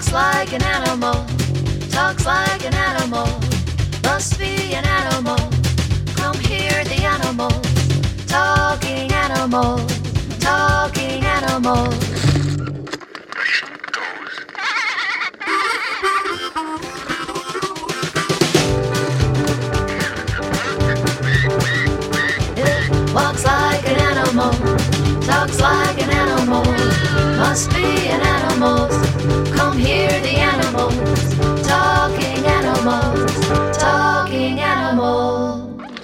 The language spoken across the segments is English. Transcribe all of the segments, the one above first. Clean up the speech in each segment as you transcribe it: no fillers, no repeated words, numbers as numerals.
Walks like an animal, talks like an animal, must be an animal. Come hear the animals, talking animals, talking animals. It walks like an animal, talks like an animal, must be an animal. Come hear the animals, talking animals, talking animals.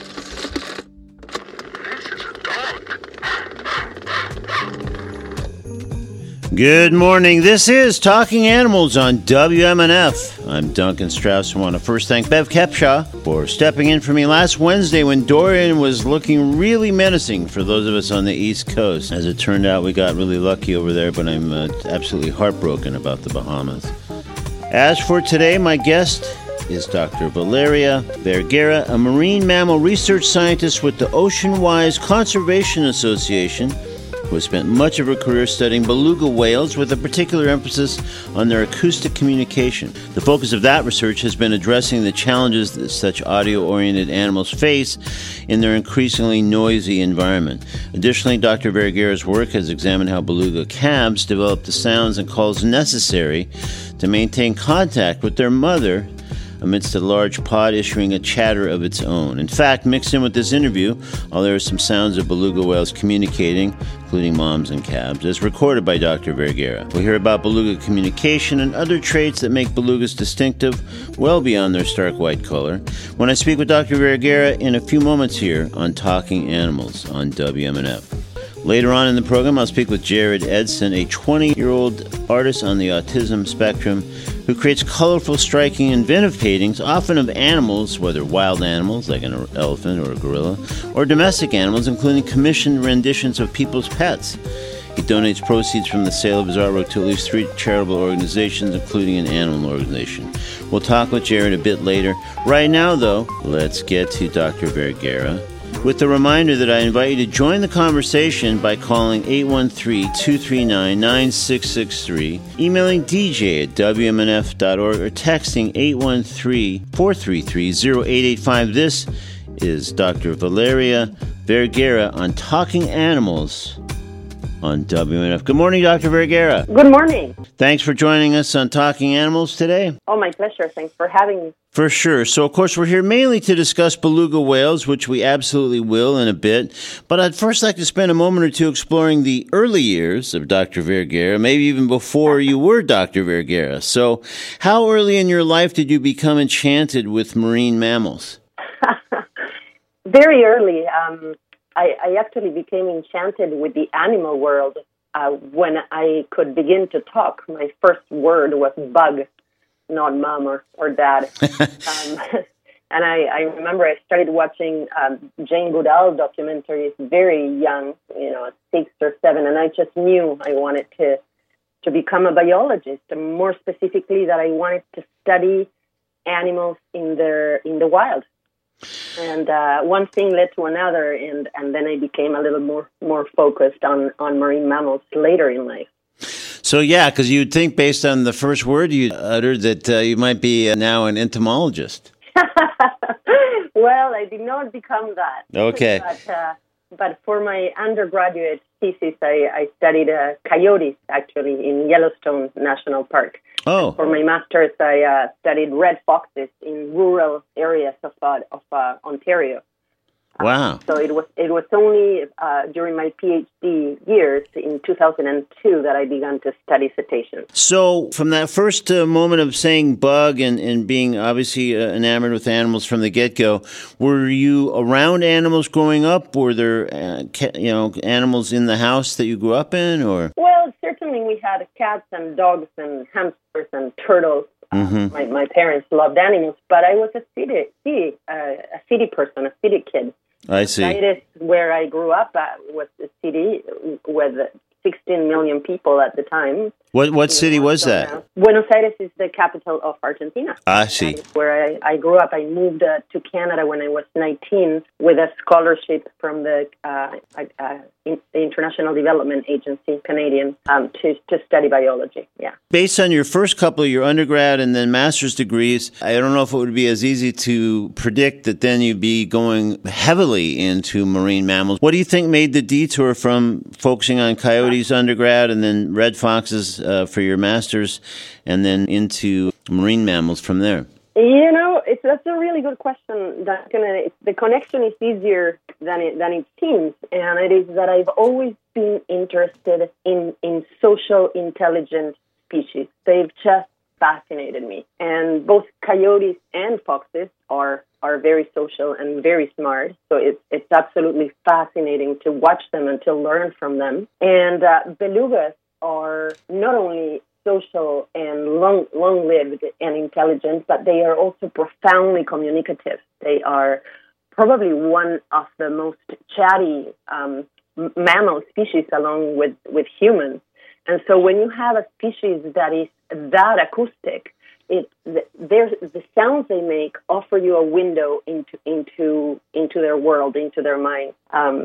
Good morning. This is Talking Animals on WMNF. I'm Duncan Strauss. I want to first thank Bev Kepshaw for stepping in for me last Wednesday when Dorian was looking really menacing for those of us on the East Coast. As it turned out, we got really lucky over there, but I'm absolutely heartbroken about the Bahamas. As for today, my guest is Dr. Valeria Vergara, a marine mammal research scientist with the Oceanwise Conservation Association, who has spent much of her career studying beluga whales with a particular emphasis on their acoustic communication. The focus of that research has been addressing the challenges that such audio-oriented animals face in their increasingly noisy environment. Additionally, Dr. Vergara's work has examined how beluga calves develop the sounds and calls necessary to maintain contact with their mother amidst a large pod issuing a chatter of its own. In fact, mixed in with this interview, there are some sounds of beluga whales communicating, including moms and calves, as recorded by Dr. Vergara. We'll hear about beluga communication and other traits that make belugas distinctive, well beyond their stark white color, when I speak with Dr. Vergara in a few moments here on Talking Animals on WMNF. Later on in the program, I'll speak with Jared Edson, a 20-year-old artist on the autism spectrum who creates colorful, striking, inventive paintings, often of animals, whether wild animals like an elephant or a gorilla, or domestic animals, including commissioned renditions of people's pets. He donates proceeds from the sale of his artwork to at least 3 charitable organizations, including an animal organization. We'll talk with Jared a bit later. Right now, though, let's get to Dr. Vergara, with the reminder that I invite you to join the conversation by calling 813-239-9663, emailing dj at wmnf.org, or texting 813-433-0885. This is Dr. Valeria Vergara on Talking Animals on WMNF. Good morning, Dr. Vergara. Good morning. Thanks for joining us on Talking Animals today. Oh, my pleasure. Thanks for having me. For sure. So, of course, we're here mainly to discuss beluga whales, which we absolutely will in a bit. But I'd first like to spend a moment or two exploring the early years of Dr. Vergara, maybe even before you were Dr. Vergara. So, how early in your life did you become enchanted with marine mammals? Very early. I actually became enchanted with the animal world when I could begin to talk. My first word was bug, not mom or dad. And I remember I started watching Jane Goodall documentaries very young, 6 or 7, and I just knew I wanted to become a biologist, and more specifically that I wanted to study animals in the wild. And one thing led to another, and then I became a little more focused on marine mammals later in life. So, yeah, because you'd think based on the first word you uttered that you might be now an entomologist. Well, I did not become that. Okay. But for my undergraduate thesis, I studied coyotes, actually, in Yellowstone National Park. Oh. For my master's, I studied red foxes in rural areas of Ontario. Wow. So it was only during my PhD years in 2002 that I began to study cetaceans. So from that first moment of saying bug and being obviously enamored with animals from the get-go, were you around animals growing up? Were there animals in the house that you grew up in, or? Well, certainly we had cats and dogs and hamsters and turtles. Mm-hmm. My parents loved animals, but I was a city kid. I see. That is where I grew up. Was a city with 16 million people at the time. What city was that? Buenos Aires is the capital of Argentina. I see. That is where I grew up. I moved to Canada when I was 19 with a scholarship from the International Development Agency, Canadian, to study biology. Yeah. Based on your first couple of your undergrad and then master's degrees, I don't know if it would be as easy to predict that then you'd be going heavily into marine mammals. What do you think made the detour from focusing on coyotes undergrad and then red foxes for your master's and then into marine mammals from there? That's a really good question. The connection is easier than it seems, and it is that I've always been interested in social intelligent species. They've just fascinated me, and both coyotes and foxes are very social and very smart. So it's absolutely fascinating to watch them and to learn from them. And belugas are not only social and long-lived and intelligent, but they are also profoundly communicative. They are probably one of the most chatty mammal species along with humans. And so when you have a species that is that acoustic, the sounds they make offer you a window into their world, into their mind.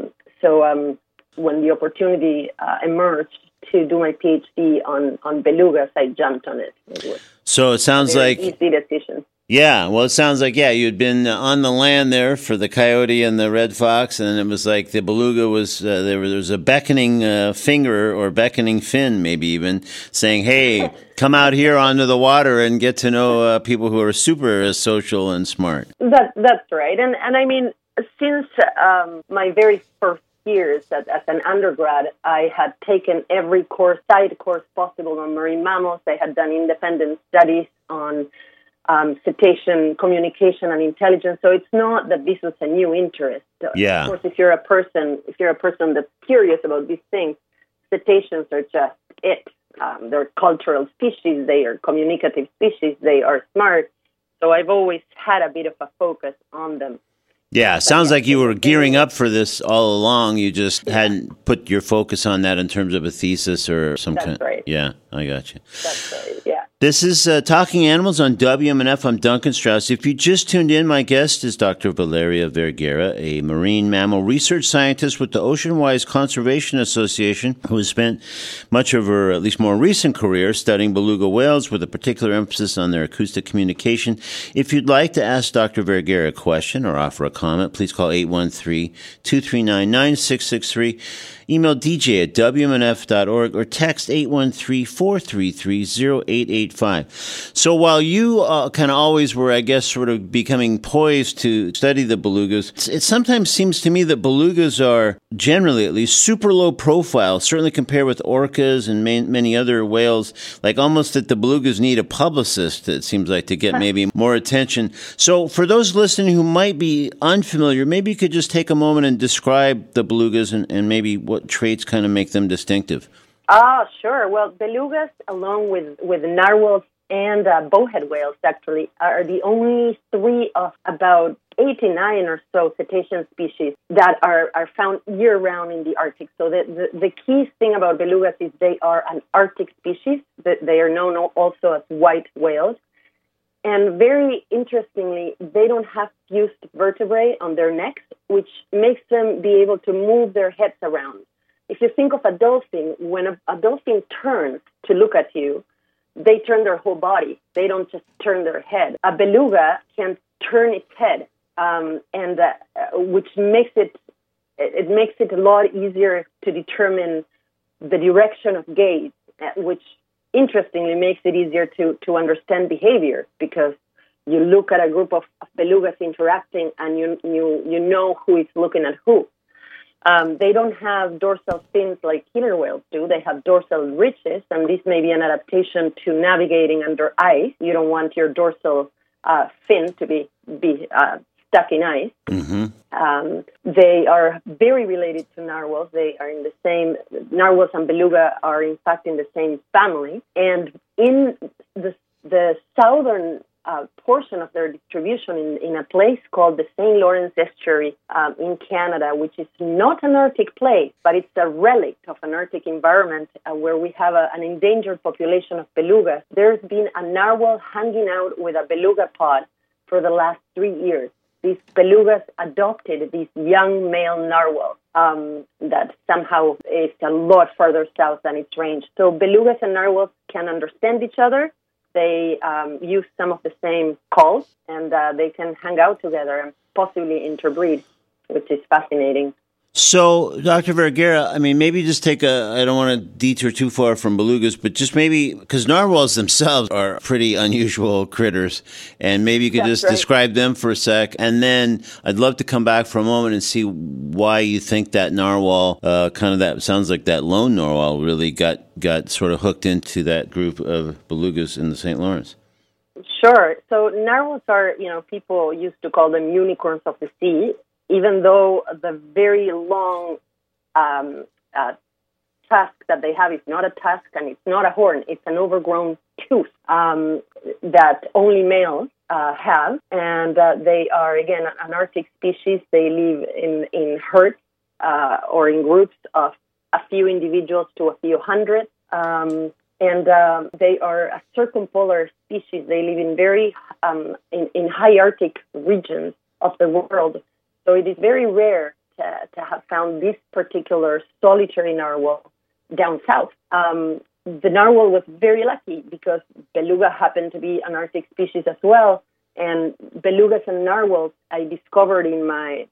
So when the opportunity emerged to do my PhD on belugas, I jumped on it. So it sounds like easy decision. Yeah, well, it sounds like, you'd been on the land there for the coyote and the red fox, and it was like the beluga was, there was a beckoning finger or beckoning fin, maybe even, saying, hey, come out here onto the water and get to know people who are super social and smart. That's right. And I mean, since my very first years as an undergrad, I had taken every side course possible on marine mammals. I had done independent studies on cetacean communication and intelligence. So it's not that this was a new interest. Yeah. Of course, if you're a person that's curious about these things, cetaceans are just it. They're cultural species. They are communicative species. They are smart. So I've always had a bit of a focus on them. Yeah, sounds like you were gearing up for this all along. You just hadn't put your focus on that in terms of a thesis or some kind. That's right. Yeah, I got you. That's right, yeah. This is Talking Animals on WMNF. I'm Duncan Strauss. If you just tuned in, my guest is Dr. Valeria Vergara, a marine mammal research scientist with the Oceanwise Conservation Association, who has spent much of her, at least more recent career, studying beluga whales with a particular emphasis on their acoustic communication. If you'd like to ask Dr. Vergara a question or offer a comment, please call 813-239-9663. Email dj@wmnf.org or text 813-433-0885. So while you kind of always were, I guess, sort of becoming poised to study the belugas, it sometimes seems to me that belugas are, generally at least, super low profile, certainly compared with orcas and many other whales, like almost that the belugas need a publicist, it seems like, to get maybe more attention. So for those listening who might be unfamiliar, maybe you could just take a moment and describe the belugas and maybe what traits kind of make them distinctive. Sure. Well, belugas, along with narwhals and bowhead whales, actually, are the only three of about 89 or so cetacean species that are found year-round in the Arctic. So the key thing about belugas is they are an Arctic species. That they are known also as white whales. And very interestingly, they don't have fused vertebrae on their necks, which makes them be able to move their heads around. If you think of a dolphin, when a dolphin turns to look at you, they turn their whole body. They don't just turn their head. A beluga can turn its head, which makes it a lot easier to determine the direction of gaze, which interestingly makes it easier to understand behavior, because you look at a group of belugas interacting and you know who is looking at who. They don't have dorsal fins like killer whales do. They have dorsal ridges, and this may be an adaptation to navigating under ice. You don't want your dorsal fin to be stuck in ice. Mm-hmm. They are very related to narwhals. They are in the same, narwhals and beluga are in fact in the same family. And in the southern portion of their distribution in a place called the St. Lawrence Estuary in Canada, which is not an Arctic place, but it's a relic of an Arctic environment where we have an endangered population of belugas. There's been a narwhal hanging out with a beluga pod for the last 3 years. These belugas adopted these young male narwhals that somehow is a lot further south than its range. So belugas and narwhals can understand each other. They use some of the same calls, and they can hang out together and possibly interbreed, which is fascinating. So, Dr. Vergara, I mean, maybe just take I don't want to detour too far from belugas, but just maybe, because narwhals themselves are pretty unusual critters, and maybe you could That's just right. describe them for a sec, and then I'd love to come back for a moment and see why you think that narwhal, kind of that, sounds like that lone narwhal really got sort of hooked into that group of belugas in the St. Lawrence. Sure. So narwhals are, people used to call them unicorns of the sea, even though the very long tusk that they have is not a tusk and it's not a horn. It's an overgrown tooth that only males have. And they are, again, an Arctic species. They live in herds or in groups of a few individuals to a few hundred. And they are a circumpolar species. They live in very in high Arctic regions of the world. So it is very rare to have found this particular solitary narwhal down south. The narwhal was very lucky because beluga happened to be an Arctic species as well. And belugas and narwhals, I discovered during my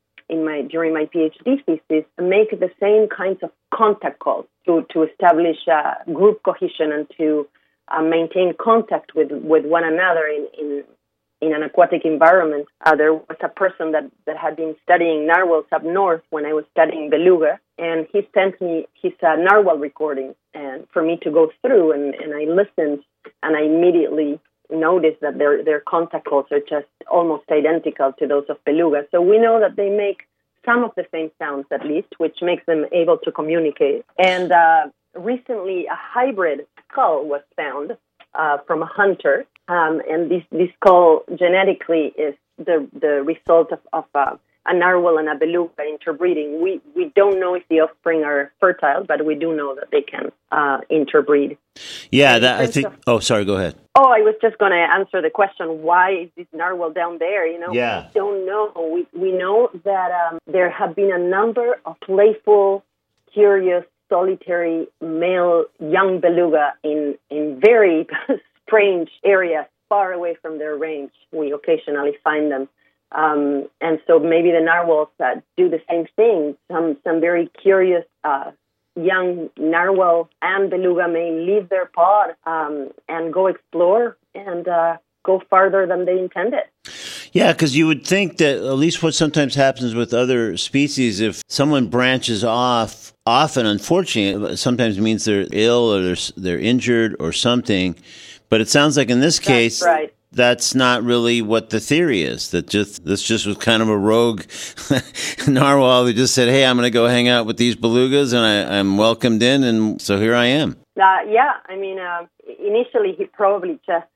PhD thesis, make the same kinds of contact calls to establish group cohesion and to maintain contact with one another in an aquatic environment. There was a person that had been studying narwhals up north when I was studying beluga, and he sent me his narwhal recording and for me to go through, and I listened, and I immediately noticed that their contact calls are just almost identical to those of beluga. So we know that they make some of the same sounds, at least, which makes them able to communicate. And recently, a hybrid skull was found from a hunter, and this skull genetically is the result of a narwhal and a beluga interbreeding. We don't know if the offspring are fertile, but we do know that they can interbreed. Yeah, that I think. Sorry, go ahead. Oh, I was just going to answer the question, why is this narwhal down there? Yeah. We don't know. We know that there have been a number of playful, curious, solitary male young beluga in very strange areas far away from their range. We occasionally find them. And so maybe the narwhals do the same thing. Some very curious young narwhal and beluga may leave their pod and go explore and go farther than they intended. Yeah, because you would think that at least what sometimes happens with other species, if someone branches off, often, unfortunately, it sometimes means they're ill or they're injured or something. But it sounds like in this case, right. That's not really what the theory is. This just was kind of a rogue narwhal who just said, "Hey, I'm going to go hang out with these belugas, and I'm welcomed in, and so here I am." Yeah, I mean, initially he probably just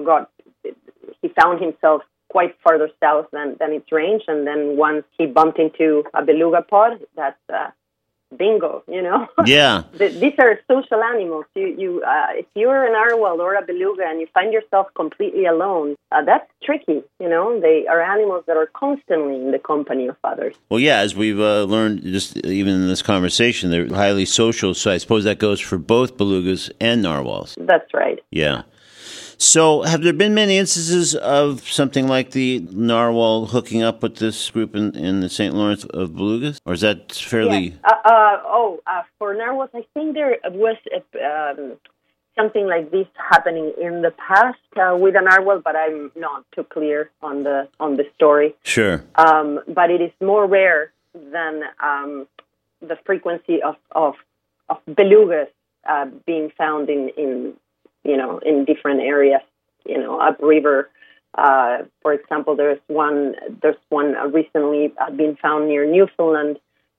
he found himself quite further south than its range, and then once he bumped into a beluga pod, that's bingo, Yeah. These are social animals. If you're a narwhal or a beluga and you find yourself completely alone, that's tricky. They are animals that are constantly in the company of others. Well, yeah, as we've learned just even in this conversation, they're highly social. So I suppose that goes for both belugas and narwhals. That's right. Yeah. So have there been many instances of something like the narwhal hooking up with this group in the St. Lawrence of belugas? Or is that fairly... For narwhals, I think there was something like this happening in the past with a narwhal, but I'm not too clear on the story. Sure. But it is more rare than the frequency of belugas being found in different areas, upriver. For example, there's one recently been found near Newfoundland,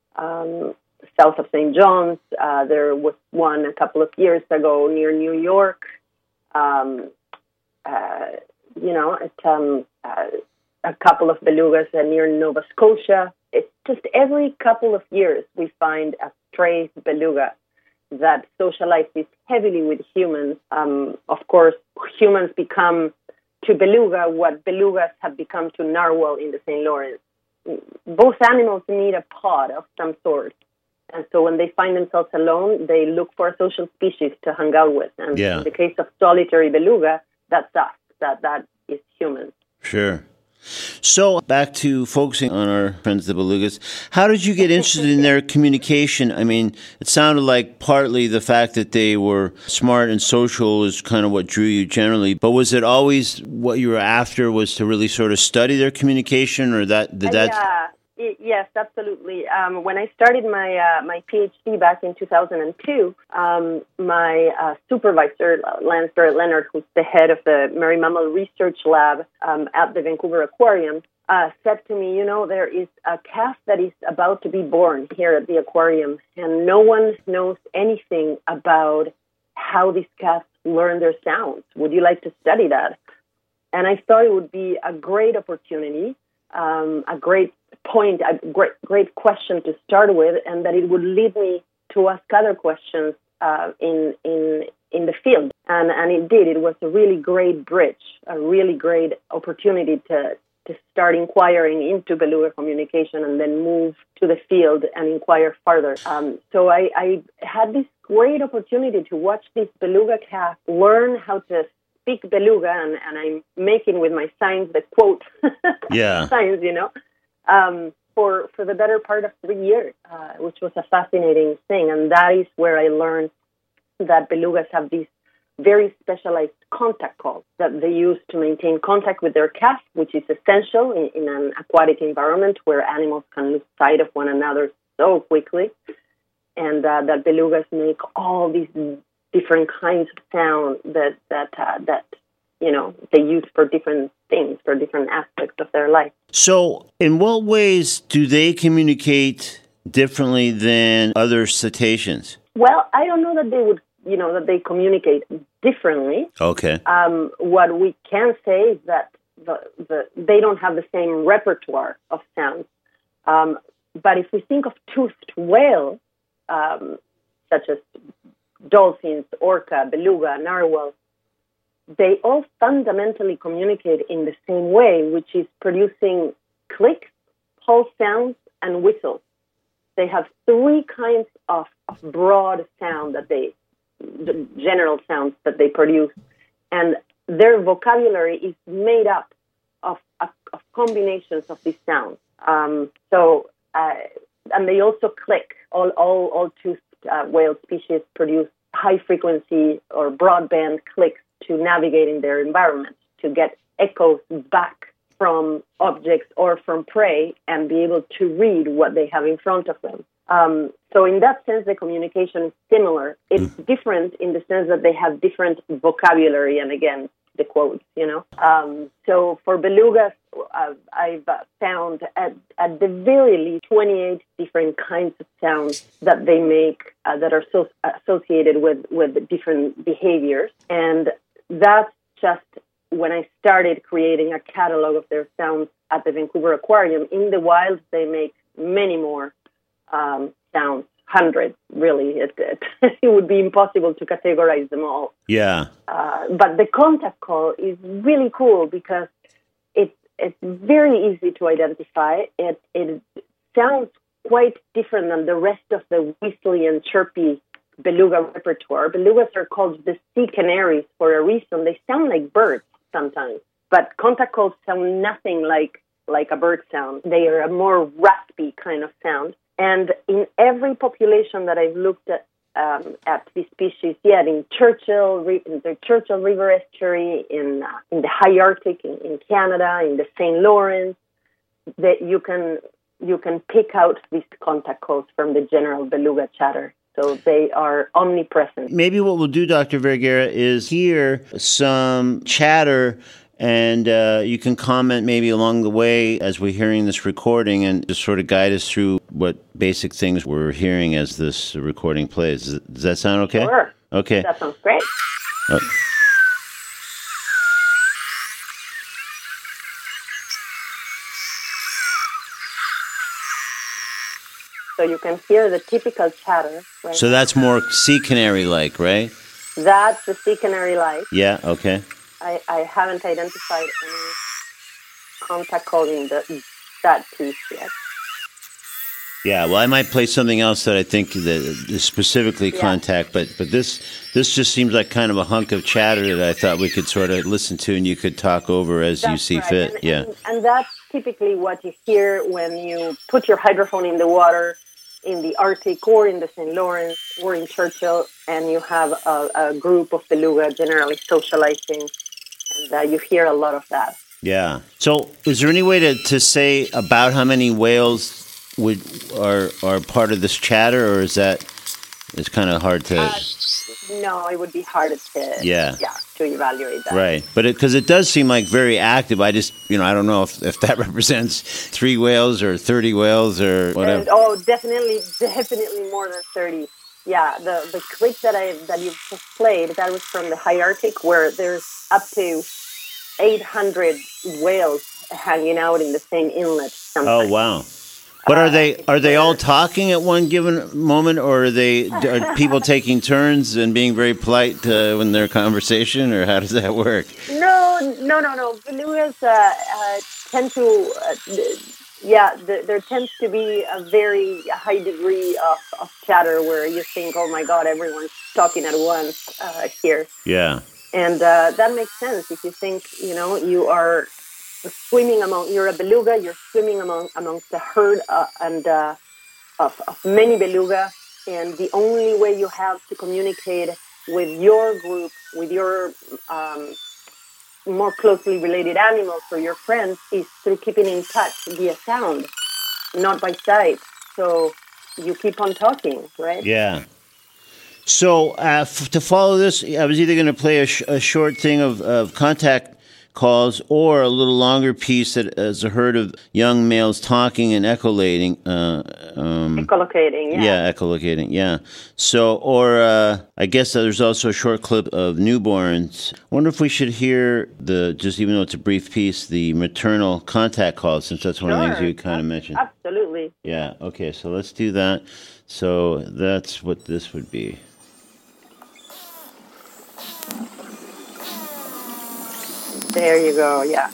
south of St. John's. There was one a couple of years ago near New York. a couple of belugas near Nova Scotia. It's just every couple of years we find a stray beluga that socializes heavily with humans. Of course, humans become to beluga what belugas have become to narwhal in the St. Lawrence. Both animals need a pod of some sort. And so when they find themselves alone, they look for a social species to hang out with. And in the case of solitary beluga, that's us. That is humans. Sure. So back to focusing on our friends, the belugas. How did you get interested in their communication? I mean, it sounded like partly the fact that they were smart and social is kind of what drew you generally. But was it always what you were after was to really sort of study their communication, or Yes, absolutely. When I started my PhD back in 2002, my supervisor, Lance Barrett-Leonard, who's the head of the Marine Mammal Research Lab at the Vancouver Aquarium, said to me, there is a calf that is about to be born here at the aquarium, and no one knows anything about how these calves learn their sounds. Would you like to study that? And I thought it would be a great opportunity, a great point, a great question to start with, and that it would lead me to ask other questions in the field. And it did. It was a really great bridge, a really great opportunity to start inquiring into beluga communication and then move to the field and inquire further. So I had this great opportunity to watch this beluga calf learn how to speak beluga, and I'm making with my signs the quote signs, for the better part of 3 years, which was a fascinating thing. And that is where I learned that belugas have these very specialized contact calls that they use to maintain contact with their calf, which is essential in an aquatic environment where animals can lose sight of one another so quickly. And that belugas make all these different kinds of sound that they use for different things, for different aspects of their life. So in what ways do they communicate differently than other cetaceans? Well, I don't know that they would, that they communicate differently. Okay. What we can say is that they don't have the same repertoire of sounds. But if we think of toothed whales, such as dolphins, orca, beluga, narwhal, they all fundamentally communicate in the same way, which is producing clicks, pulse sounds, and whistles. They have three kinds of broad sound the general sounds that they produce, and their vocabulary is made up of combinations of these sounds. And they also click. All toothed whale species produce high frequency or broadband clicks to navigate in their environment, to get echoes back from objects or from prey and be able to read what they have in front of them. So in that sense, the communication is similar. It's different in the sense that they have different vocabulary, and again, the quotes, So for belugas, I've found at the very least 28 different kinds of sounds that they make that are so associated with different behaviors. And that's just when I started creating a catalog of their sounds at the Vancouver Aquarium. In the wild, they make many more sounds, hundreds, really. It would be impossible to categorize them all. Yeah. But the contact call is really cool because it's very easy to identify. It sounds quite different than the rest of the whistly and chirpy beluga repertoire. Belugas are called the sea canaries for a reason. They sound like birds sometimes, but contact calls sound nothing like a bird sound. They are a more raspy kind of sound. And in every population that I've looked at this species yet, in the Churchill River estuary, in the high Arctic, in Canada, in the St. Lawrence, that you can pick out these contact calls from the general beluga chatter. So they are omnipresent. Maybe what we'll do, Dr. Vergara, is hear some chatter, and you can comment maybe along the way as we're hearing this recording and just sort of guide us through what basic things we're hearing as this recording plays. Does that sound okay? Sure. Okay. That sounds great. So you can hear the typical chatter. Right? So that's more sea canary-like, right? That's the sea canary like. Yeah, okay. I haven't identified any contact call in that piece yet. Yeah, well, I might play something else that I think that is specifically contact, but this just seems like kind of a hunk of chatter that I thought we could sort of listen to and you could talk over as you see fit. And that's typically what you hear when you put your hydrophone in the water in the Arctic or in the St. Lawrence or in Churchill, and you have a group of beluga generally socializing, and you hear a lot of that. Yeah. So is there any way to say about how many whales are part of this chatter, or is that it's kind of hard to? No, it would be hard to to evaluate that. Right, but because it does seem like very active. I just I don't know if that represents 3 whales or 30 whales or whatever. Definitely more than 30. Yeah, the clip that you just played, that was from the high Arctic, where there's up to 800 whales hanging out in the same inlet sometimes. Oh wow. But are they all talking at one given moment, or are people taking turns and being very polite when they're conversation, or how does that work? No. Belugas tend to, there tends to be a very high degree of chatter where you think, oh my God, everyone's talking at once here. Yeah. And that makes sense if you think, you are you're a beluga, you're swimming amongst a herd of many beluga, and the only way you have to communicate with your group, with your more closely related animals or your friends, is through keeping in touch via sound, not by sight. So you keep on talking, right? Yeah. So to follow this, I was either going to play a short thing of contact calls or a little longer piece that is a herd of young males talking and echolating. Echolocating, yeah. Yeah, echolocating, yeah. So, or I guess there's also a short clip of newborns. I wonder if we should hear just even though it's a brief piece, the maternal contact call, since that's one of the things you kind of mentioned. Absolutely. Yeah, okay, so let's do that. So that's what this would be. There you go, yeah.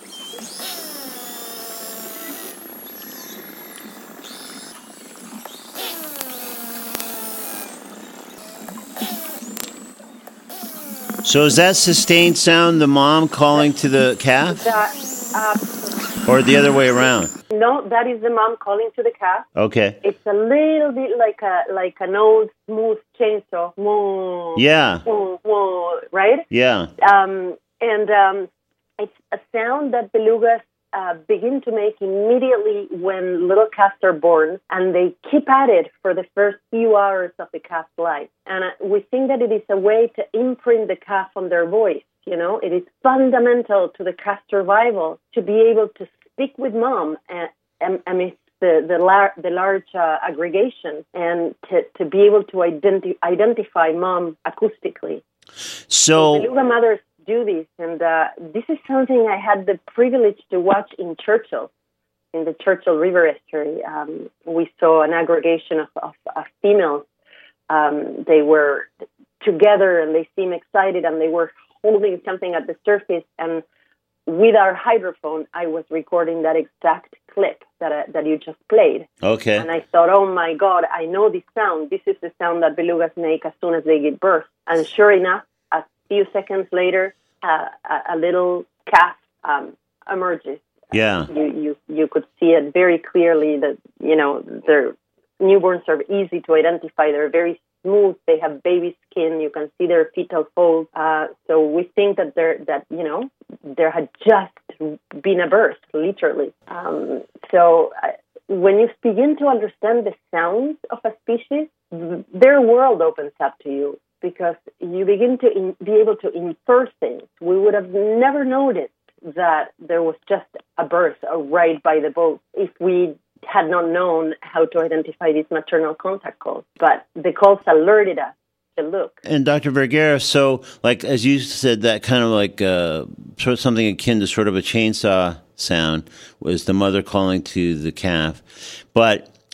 So is that sustained sound the mom calling to the calf? Or the other way around? No, that is the mom calling to the calf. Okay. It's a little bit like an old smooth chainsaw. Yeah. Right? Yeah. And it's a sound that belugas begin to make immediately when little calves are born, and they keep at it for the first few hours of the calf's life. And we think that it is a way to imprint the calf on their voice. It is fundamental to the calf's survival to be able to speak with mom amidst the large aggregation, and to be able to identify mom acoustically. So beluga mothers do this, and this is something I had the privilege to watch in Churchill, in the Churchill River estuary. We saw an aggregation of females. They were together, and they seemed excited, and they were holding something at the surface. And with our hydrophone, I was recording that exact clip that you just played. Okay. And I thought, oh my God, I know this sound. This is the sound that belugas make as soon as they give birth. And sure enough, a few seconds later, a little calf emerges. Yeah. You could see it very clearly that, their newborns are easy to identify. They're very smooth. They have baby skin. You can see their fetal folds. So we think that there had just been a birth, literally. So when you begin to understand the sounds of a species, their world opens up to you, because you begin to be able to infer things. We would have never noticed that there was just a birth right by the boat if we had not known how to identify these maternal contact calls. But the calls alerted us to look. And Dr. Vergara, so like as you said, that kind of like sort of something akin to sort of a chainsaw sound was the mother calling to the calf. But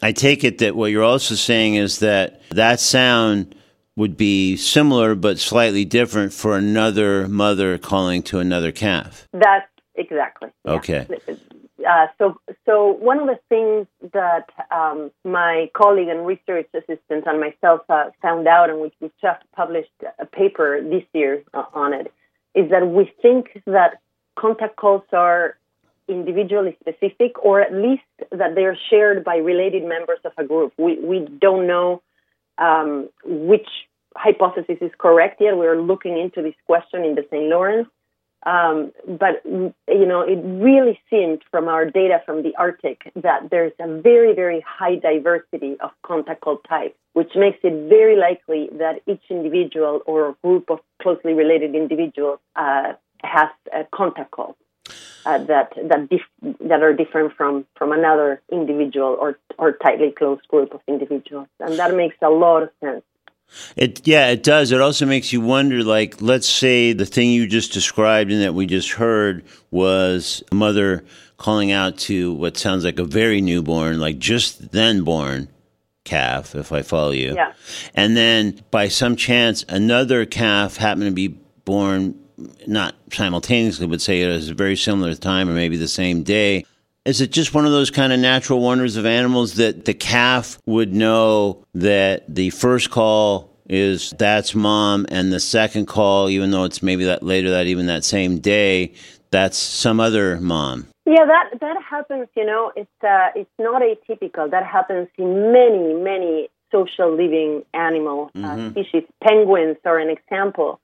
I take it that what you're also saying is that that sound would be similar but slightly different for another mother calling to another calf. That's exactly. Okay. Yeah. So one of the things that my colleague and research assistant and myself found out, and which we just published a paper this year on it, is that we think that contact calls are individually specific, or at least that they are shared by related members of a group. We don't know which hypothesis is correct yet. We're looking into this question in the St. Lawrence. But, it really seemed from our data from the Arctic that there's a very, very high diversity of contact call types, which makes it very likely that each individual or group of closely related individuals has a contact call that are different from another individual or tightly close group of individuals. And that makes a lot of sense. It does. It also makes you wonder, like, let's say the thing you just described and that we just heard was a mother calling out to what sounds like a very newborn, like just then born calf, if I follow you. Yeah. And then by some chance, another calf happened to be born, not simultaneously, but say at a very similar time or maybe the same day. Is it just one of those kind of natural wonders of animals that the calf would know that the first call is that's mom, and the second call, even though it's maybe even that same day, that's some other mom? Yeah, that happens. It's not atypical. That happens in many social living animal species. Penguins are an example.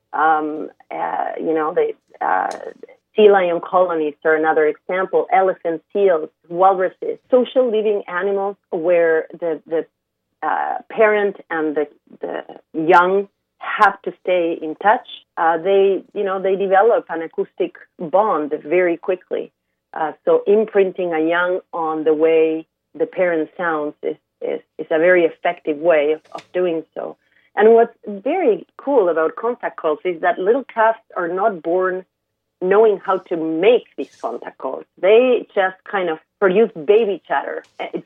Sea lion colonies are another example. Elephant, seals, walruses, social living animals where the parent and the young have to stay in touch. They develop an acoustic bond very quickly. So imprinting a young on the way the parent sounds is a very effective way of doing so. And what's very cool about contact calls is that little calves are not born knowing how to make these contact calls. They just kind of produce baby chatter.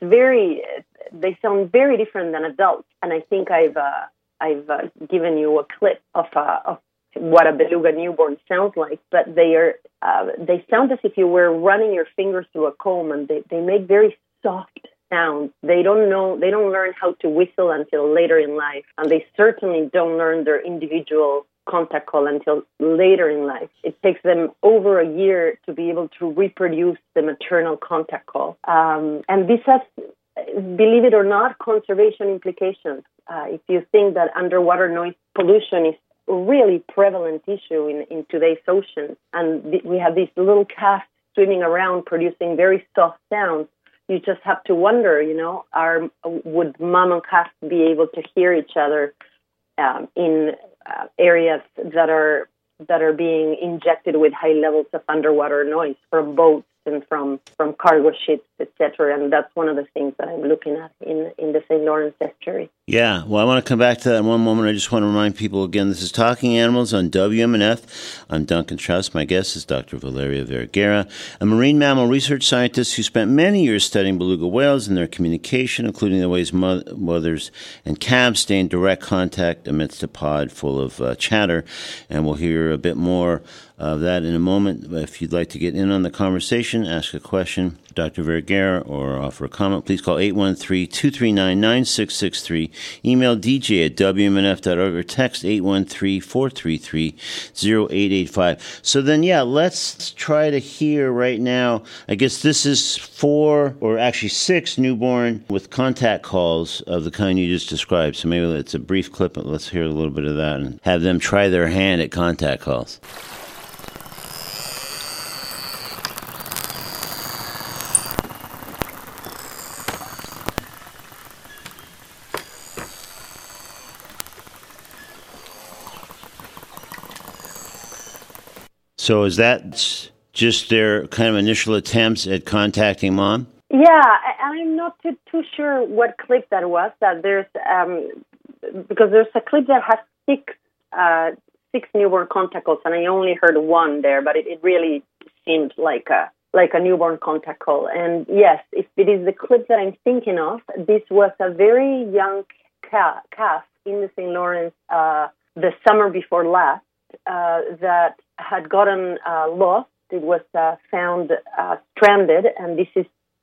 They sound very different than adults. And I think I've given you a clip of what a beluga newborn sounds like. But they sound as if you were running your fingers through a comb, and they make very soft sounds. They don't learn how to whistle until later in life, and they certainly don't learn their individual contact call until later in life. It takes them over a year to be able to reproduce the maternal contact call. And this has, believe it or not, conservation implications. If you think that underwater noise pollution is a really prevalent issue in today's oceans, and we have these little calves swimming around producing very soft sounds, you just have to wonder, would mom and calf be able to hear each other in areas that are being injected with high levels of underwater noise from boats and from cargo ships, etc. And that's one of the things that I'm looking at in the St. Lawrence estuary. Yeah, well, I want to come back to that in one moment. I just want to remind people again, this is Talking Animals on WMNF. I'm Duncan Strauss. My guest is Dr. Valeria Vergara, a marine mammal research scientist who spent many years studying beluga whales and their communication, including the ways mothers and calves stay in direct contact amidst a pod full of chatter. And we'll hear a bit more of that in a moment. If you'd like to get in on the conversation, ask a question, Dr. Vergara, or offer a comment, please call 813-239-9663. Email DJ at WMNF.org or text 813-433-0885. So then, let's try to hear right now. I guess this is 4 or actually 6 newborn with contact calls of the kind you just described. So maybe it's a brief clip, but let's hear a little bit of that and have them try their hand at contact calls. So is that just their kind of initial attempts at contacting mom? Yeah, I'm not too sure what clip that was. That there's because there's a clip that has six newborn contact calls, and I only heard one there, but it really seemed like like a newborn contact call. And yes, if it is the clip that I'm thinking of, this was a very young calf in the St. Lawrence the summer before last that had gotten lost. It was found stranded, and this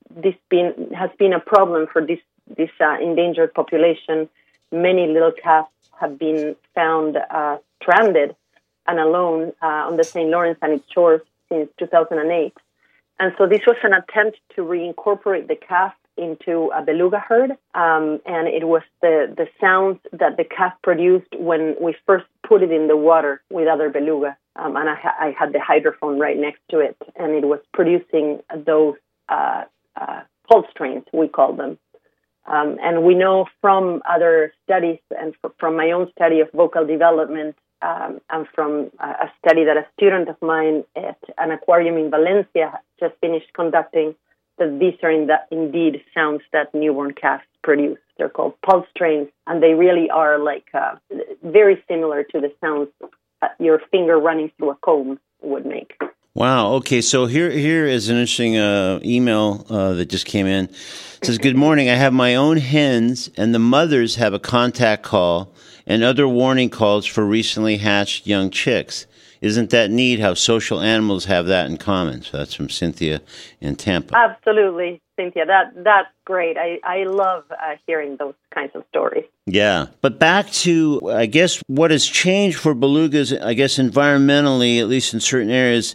has been a problem for this endangered population. Many little calves have been found stranded and alone on the St. Lawrence and its shores since 2008. And so this was an attempt to reincorporate the calf into a beluga herd, and it was the sounds that the calf produced when we first put it in the water with other beluga. And I had the hydrophone right next to it, and it was producing those pulse trains, we call them. And we know from other studies and from my own study of vocal development and from a study that a student of mine at an aquarium in Valencia just finished conducting, that these are indeed sounds that newborn calves produce. They're called pulse trains, and they really are like very similar to the sounds your finger running through a comb would make. Wow. Okay. So here is an interesting email that just came in. It says, "Good morning. I have my own hens, and the mothers have a contact call and other warning calls for recently hatched young chicks. Isn't that neat how social animals have that in common?" So that's from Cynthia in Tampa. Absolutely, Cynthia. That's great. I love hearing those kinds of stories. Yeah. But back to, I guess, what has changed for belugas, I guess environmentally, at least in certain areas,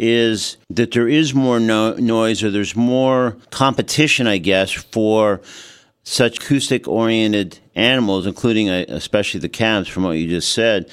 is that there is more noise, or there's more competition, I guess, for such acoustic-oriented animals, including especially the calves, from what you just said.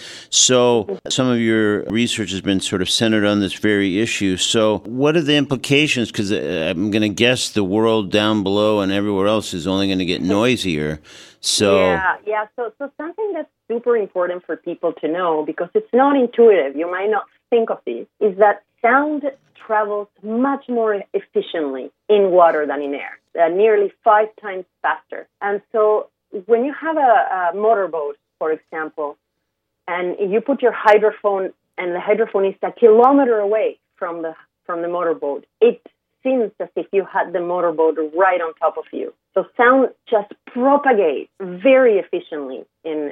So some of your research has been sort of centered on this very issue. So what are the implications? Because I'm going to guess the world down below and everywhere else is only going to get noisier. So yeah. So something that's super important for people to know, because it's not intuitive, you might not think of this, is that sound travels much more efficiently in water than in air, nearly 5 times faster. And so when you have a motorboat, for example, and you put your hydrophone, and the hydrophone is a kilometer away from the motorboat, it seems as if you had the motorboat right on top of you. So sound just propagates very efficiently in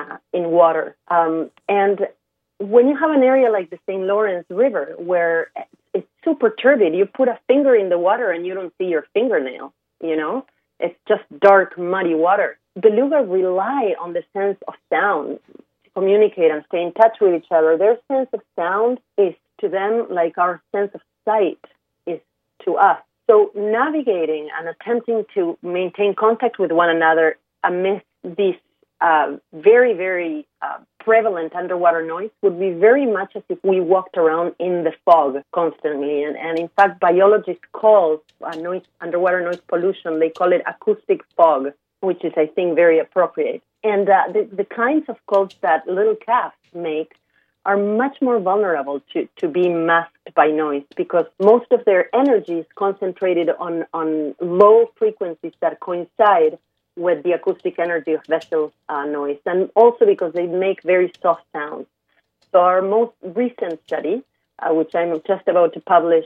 water. And when you have an area like the St. Lawrence River, where it's super turbid, you put a finger in the water and you don't see your fingernail, It's just dark, muddy water. Beluga rely on the sense of sound to communicate and stay in touch with each other. Their sense of sound is to them like our sense of sight is to us. So navigating and attempting to maintain contact with one another amidst this very, very prevalent underwater noise would be very much as if we walked around in the fog constantly. And in fact, biologists call underwater noise pollution, they call it acoustic fog, which is, I think, very appropriate. And the kinds of calls that little calves make are much more vulnerable to being masked by noise, because most of their energy is concentrated on low frequencies that coincide with the acoustic energy of vessel noise, and also because they make very soft sounds. So our most recent study, which I'm just about to publish,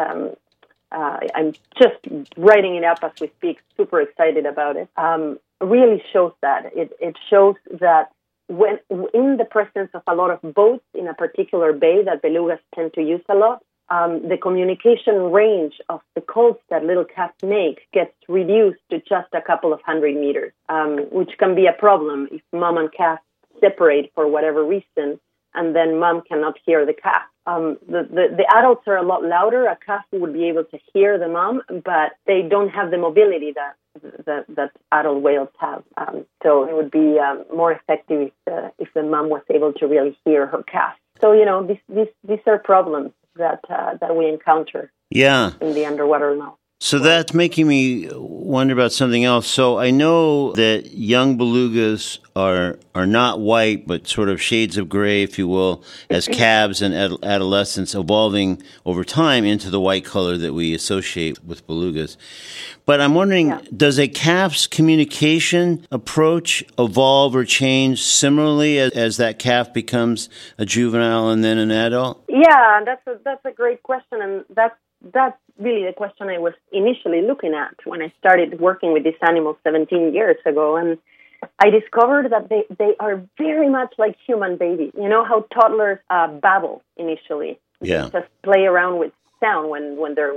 I'm just writing it up as we speak, super excited about it, really shows that. It shows that when in the presence of a lot of boats in a particular bay that belugas tend to use a lot, the communication range of the calls that little calves make gets reduced to just a couple of 100 meters, which can be a problem if mom and calf separate for whatever reason, and then mom cannot hear the calf. The adults are a lot louder. A calf would be able to hear the mom, but they don't have the mobility that adult whales have. So it would be more effective if the mom was able to really hear her calf. So, these are problems that we encounter in the underwater now. So that's making me wonder about something else. So I know that young belugas are not white, but sort of shades of gray, if you will, as calves and adolescents evolving over time into the white color that we associate with belugas. But I'm wondering, does a calf's communication approach evolve or change similarly as that calf becomes a juvenile and then an adult? Yeah, that's a great question, and that's that's really the question I was initially looking at when I started working with these animals 17 years ago. And I discovered that they are very much like human babies. You know how toddlers babble initially? Yeah. They just play around with sound when they're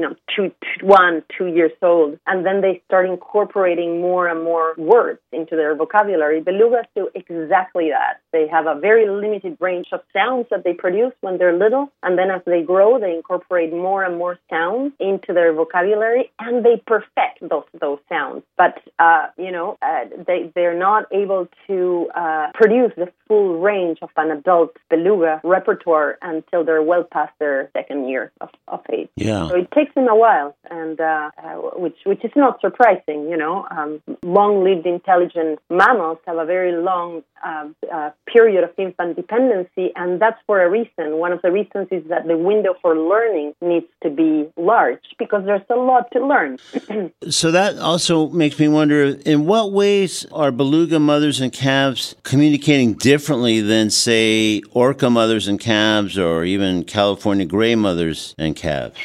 2 years old, and then they start incorporating more and more words into their vocabulary. Belugas do exactly that. They have a very limited range of sounds that they produce when they're little, and then as they grow, they incorporate more and more sounds into their vocabulary, and they perfect those sounds. But they're not able to produce the full range of an adult beluga repertoire until they're well past their second year of age. Yeah. So it takes them a while, and which is not surprising. Long-lived intelligent mammals have a very long period of infant dependency, and that's for a reason. One of the reasons is that the window for learning needs to be large because there's a lot to learn. So that also makes me wonder, in what ways are beluga mothers and calves communicating differently than, say, orca mothers and calves or even California gray mothers and calves?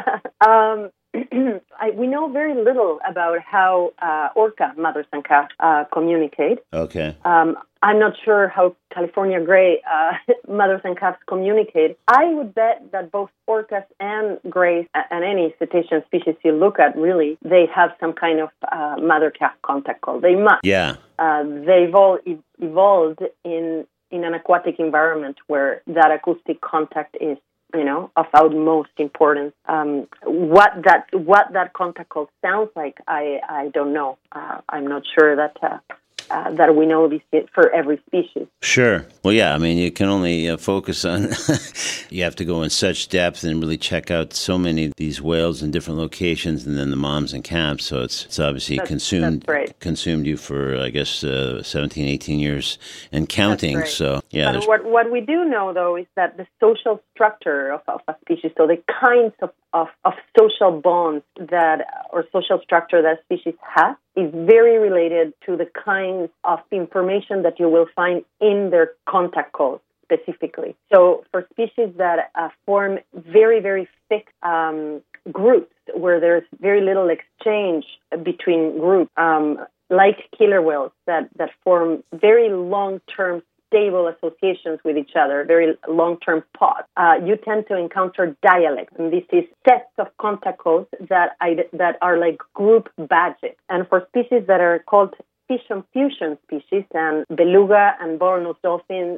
We know very little about how orca mothers and calves communicate. Okay. I'm not sure how California gray mothers and calves communicate. I would bet that both orcas and grays, and any cetacean species you look at, really, they have some kind of mother-calf contact call. They must. Yeah. They've all evolved in an aquatic environment where that acoustic contact is of utmost importance. What that contact call sounds like, I don't know. I'm not sure that we know this for every species. Sure. Well, yeah, I mean, you can only focus on, you have to go in such depth and really check out so many of these whales in different locations, and then the moms and calves. So it's obviously consumed you for, I guess, 17, 18 years and counting. Right. So, yeah. But what we do know, though, is that the social structure of a species, so the kinds of social bonds or social structure that a species has, is very related to the kinds of information that you will find in their contact calls specifically. So for species that form very, very fixed groups where there's very little exchange between groups, like killer whales that form very long-term stable associations with each other, very long-term pods, you tend to encounter dialects. And this is sets of contact codes that are like group badges. And for species that are called fission fusion species, and beluga and bottlenose dolphins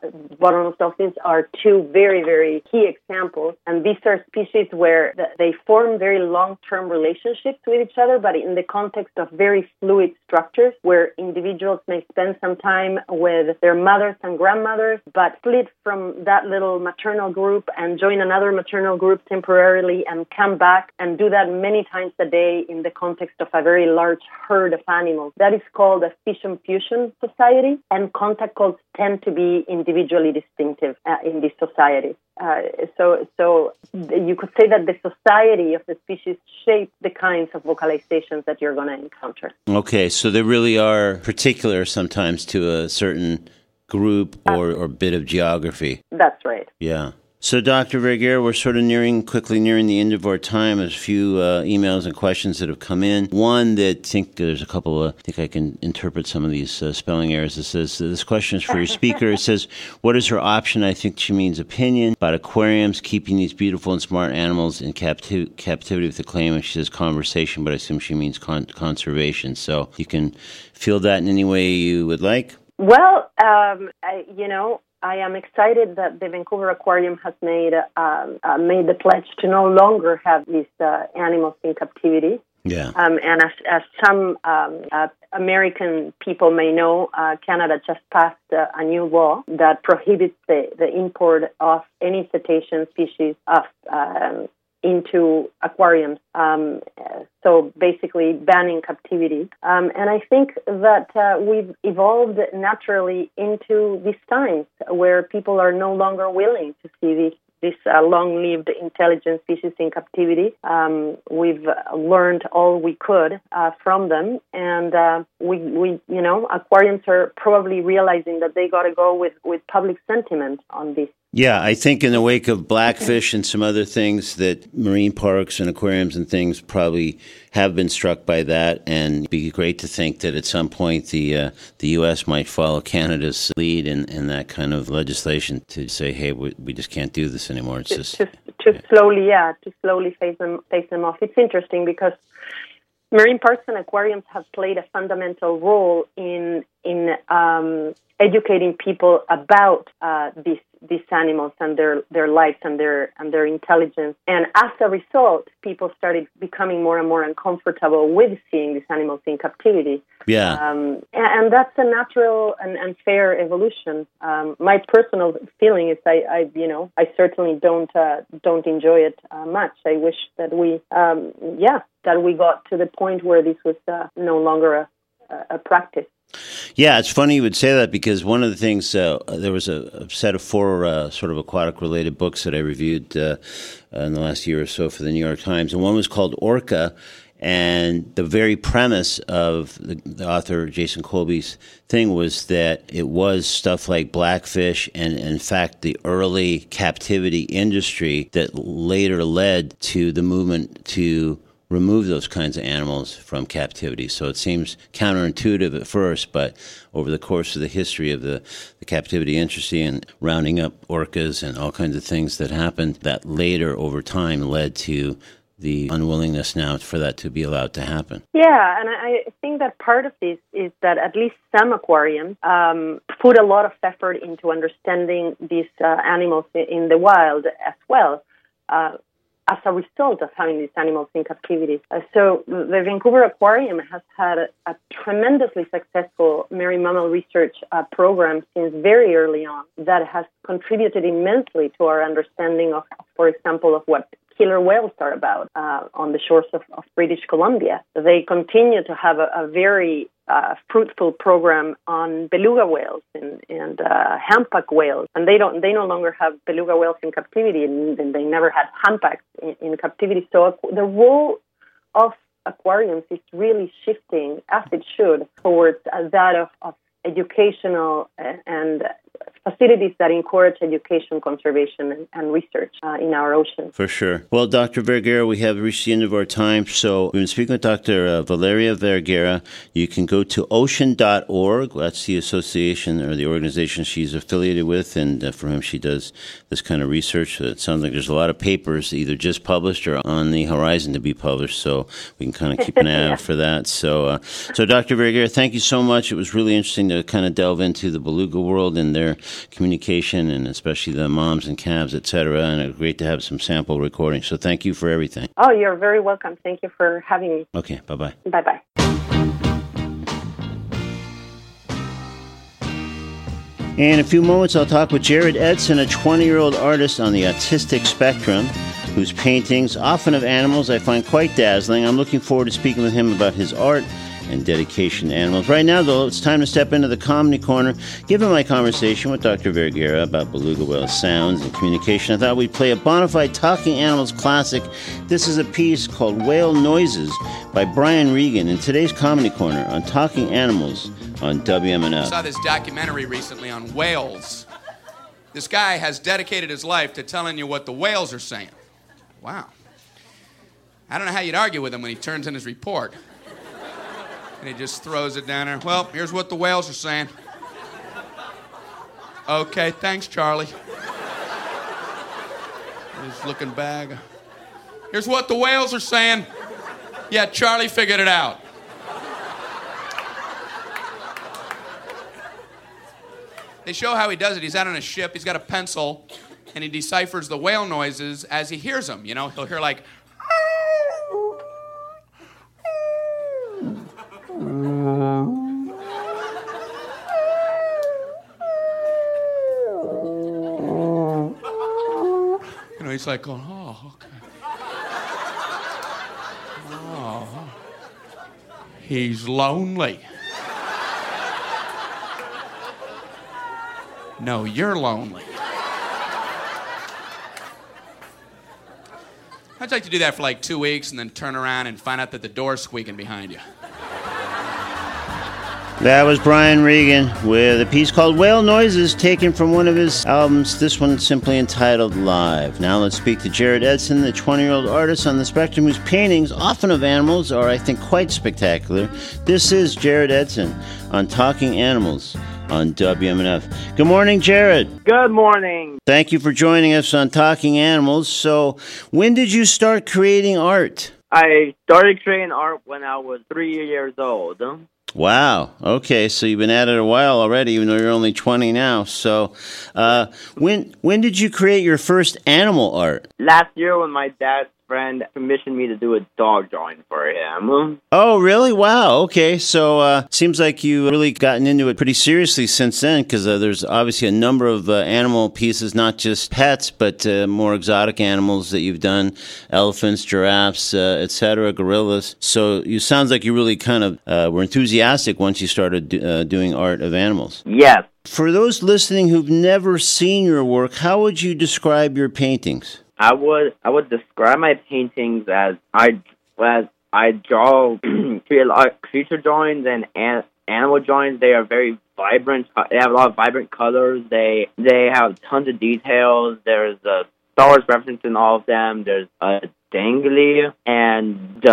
are two very, very key examples. And these are species where they form very long-term relationships with each other, but in the context of very fluid structures where individuals may spend some time with their mothers and grandmothers, but split from that little maternal group and join another maternal group temporarily and come back and do that many times a day in the context of a very large herd of animals. That is called a fission fusion society, and contact codes tend to be individually distinctive in this society. So you could say that the society of the species shapes the kinds of vocalizations that you're going to encounter. Okay, so they really are particular sometimes to a certain group or bit of geography. That's right. Yeah. So, Dr. Vergara, we're sort of quickly nearing the end of our time. There's a few emails and questions that have come in. One that I think there's a couple I think I can interpret some of these spelling errors. It says, this question is for your speaker. It says, what is her option? I think she means opinion about aquariums keeping these beautiful and smart animals in captivity with the claim. And she says conversation, but I assume she means conservation. So you can feel that in any way you would like. Well, I am excited that the Vancouver Aquarium has made the pledge to no longer have these animals in captivity. Yeah. And as some American people may know, Canada just passed a new law that prohibits the import of any cetacean species into aquariums. So basically banning captivity. And I think that we've evolved naturally into these times where people are no longer willing to see this long-lived intelligent species in captivity. We've learned all we could from them, and aquariums are probably realizing that they got to go with public sentiment on this Yeah, I think in the wake of Blackfish and some other things that marine parks and aquariums and things probably have been struck by that, and it'd be great to think that at some point the U.S. might follow Canada's lead in that kind of legislation to say, hey, we just can't do this anymore. It's to slowly phase them off. It's interesting because marine parks and aquariums have played a fundamental role in educating people about these animals and their lives and their intelligence. And as a result, people started becoming more and more uncomfortable with seeing these animals in captivity. Yeah. And that's a natural and fair evolution. My personal feeling is I certainly don't enjoy it much. I wish that we got to the point where this was no longer a practice. Yeah, it's funny you would say that because one of the things, there was a set of 4 sort of aquatic-related books that I reviewed in the last year or so for the New York Times, and one was called Orca, and the very premise of the author Jason Colby's thing was that it was stuff like Blackfish and, in fact, the early captivity industry that later led to the movement to remove those kinds of animals from captivity. So it seems counterintuitive at first, but over the course of the history of the captivity industry and rounding up orcas and all kinds of things that happened, that later over time led to the unwillingness now for that to be allowed to happen. Yeah, and I think that part of this is that at least some aquariums put a lot of effort into understanding these animals in the wild as well. As a result of having these animals in captivity. So the Vancouver Aquarium has had a tremendously successful marine mammal research program since very early on that has contributed immensely to our understanding of, for example, of what killer whales are about on the shores of British Columbia. They continue to have a very fruitful program on beluga whales and humpback whales, and they no longer have beluga whales in captivity, and they never had humpbacks in captivity. So the role of aquariums is really shifting, as it should, towards that of educational and facilities that encourage education, conservation, and research in our ocean. For sure. Well, Dr. Vergara, we have reached the end of our time. So we've been speaking with Dr. Valeria Vergara. You can go to ocean.org. That's the association or the organization she's affiliated with and for whom she does this kind of research. So it sounds like there's a lot of papers either just published or on the horizon to be published. So we can kind of keep an eye out for that. So Dr. Vergara, thank you so much. It was really interesting to kind of delve into the beluga world and their communication, and especially the moms and calves, et cetera, and it's great to have some sample recordings. So thank you for everything. Oh, you're very welcome. Thank you for having me. Okay, bye-bye. Bye-bye. In a few moments, I'll talk with Jared Edson, a 20-year-old artist on the autistic spectrum, whose paintings, often of animals, I find quite dazzling. I'm looking forward to speaking with him about his art and dedication to animals. Right now, though, it's time to step into the Comedy Corner. Given my conversation with Dr. Vergara about beluga whale sounds and communication, I thought we'd play a bona fide talking animals classic. This is a piece called Whale Noises by Brian Regan in today's Comedy Corner on Talking Animals on WMNF. I saw this documentary recently on whales. This guy has dedicated his life to telling you what the whales are saying. Wow. I don't know how you'd argue with him when he turns in his report. And he just throws it down there. Well, here's what the whales are saying. Okay, thanks, Charlie. He's looking back. Here's what the whales are saying. Yeah, Charlie figured it out. They show how he does it. He's out on a ship. He's got a pencil, and he deciphers the whale noises as he hears them. You know, he'll hear like... You know, he's like going, oh, okay. Oh, he's lonely. No, you're lonely. I'd like to do that for like 2 weeks and then turn around and find out that the door's squeaking behind you. That was Brian Regan with a piece called Whale Noises, taken from one of his albums, this one simply entitled Live. Now let's speak to Jared Edson, the 20-year-old artist on the spectrum whose paintings, often of animals, are, I think, quite spectacular. This is Jared Edson on Talking Animals on WMNF. Good morning, Jared. Good morning. Thank you for joining us on Talking Animals. So, when did you start creating art? I started creating art when I was 3 years old. Wow. Okay, so you've been at it a while already, even though you're only 20 now. So, when did you create your first animal art? Last year when my dad's friend commissioned me to do a dog drawing for him. Oh, really? Wow. Okay, so seems like you really gotten into it pretty seriously since then, because there's obviously a number of animal pieces, not just pets, but more exotic animals that you've done, elephants, giraffes, etc., gorillas. So you sounds like you really kind of were enthusiastic once you started doing art of animals. Yes. For those listening who've never seen your work, how would you describe your paintings? I would describe my paintings as I draw creature drawings and animal drawings. They are very vibrant. They have a lot of vibrant colors. They have tons of details. There's a Star Wars reference in all of them. There's a dangly and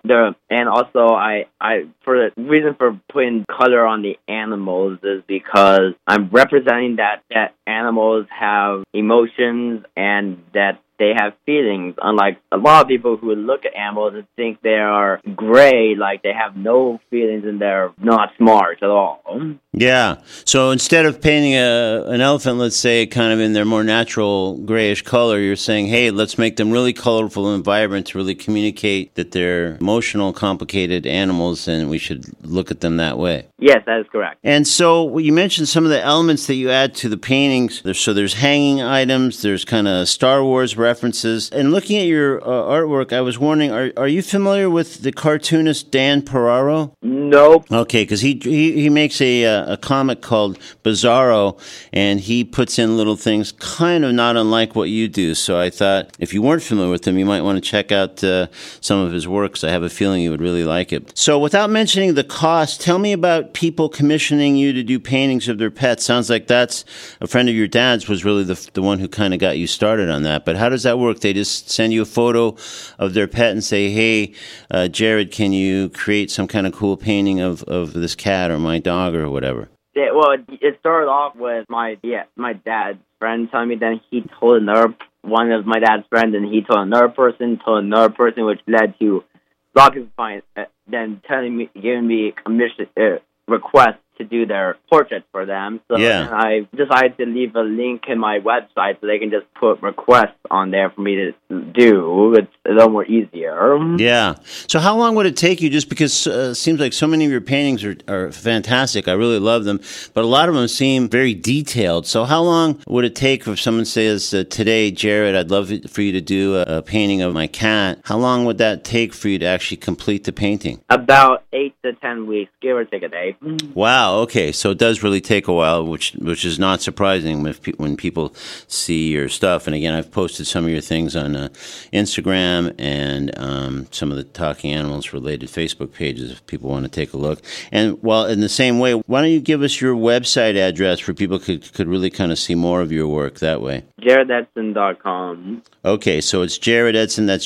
also I for the reason for putting color on the animals is because I'm representing that animals have emotions and that they have feelings, unlike a lot of people who look at animals and think they are gray, like they have no feelings and they're not smart at all. Yeah. So instead of painting an elephant, let's say, kind of in their more natural grayish color, you're saying, hey, let's make them really colorful and vibrant to really communicate that they're emotional, complicated animals, and we should look at them that way. Yes, that is correct. And so you mentioned some of the elements that you add to the paintings. So there's hanging items, there's kind of Star Wars references. And looking at your artwork, I was wondering, are you familiar with the cartoonist Dan Ferraro? Nope. Okay, because he makes a comic called Bizarro, and he puts in little things kind of not unlike what you do. So I thought if you weren't familiar with him, you might want to check out some of his works. I have a feeling you would really like it. So without mentioning the cost, tell me about people commissioning you to do paintings of their pets. Sounds like that's a friend of your dad's was really the one who kind of got you started on that. But how does that work? They just send you a photo of their pet and say, hey, Jared, can you create some kind of cool painting of this cat or my dog or whatever? Yeah, well, it started off with my dad's friend telling me, then he told one of my dad's friends, and he told another person, which led to Rocket's Fine, then giving me a request to do their portraits for them. So yeah. I decided to leave a link in my website so they can just put requests on there for me to do. It's a little more easier. Yeah. So how long would it take you? Just because it seems like so many of your paintings are fantastic. I really love them. But a lot of them seem very detailed. So how long would it take if someone says, today, Jared, I'd love for you to do a painting of my cat. How long would that take for you to actually complete the painting? About 8 to 10 weeks, give or take a day. Wow. Okay. So it does really take a while, which is not surprising when people see your stuff. And again, I've posted some of your things on Instagram and some of the Talking Animals related Facebook pages if people want to take a look. And while in the same way, why don't you give us your website address where people could really kind of see more of your work that way? JaredEdson.com. Okay, so it's Jared Edson, that's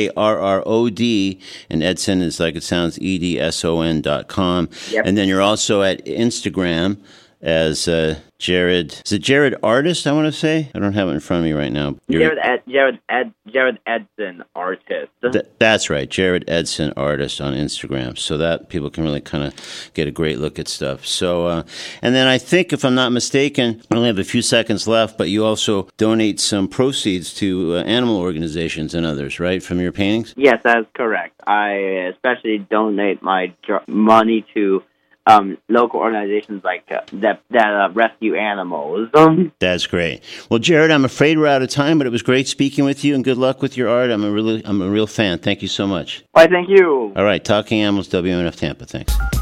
Jarrod, and Edson is like it sounds, EDSON.com. Yep. And then you're also at Instagram as Jared. Is it Jared Artist, I want to say? I don't have it in front of me right now. Jared Edson Artist. That's right, Jared Edson Artist on Instagram. So that people can really kind of get a great look at stuff. So, and then I think, if I'm not mistaken, I only have a few seconds left, but you also donate some proceeds to animal organizations and others, right, from your paintings? Yes, that is correct. I especially donate my money to local organizations like that rescue animals. That's great. Well, Jared, I'm afraid we're out of time, but it was great speaking with you, and good luck with your art. I'm a real fan. Thank you so much. Why, thank you. All right, Talking Animals, WMNF Tampa. Thanks.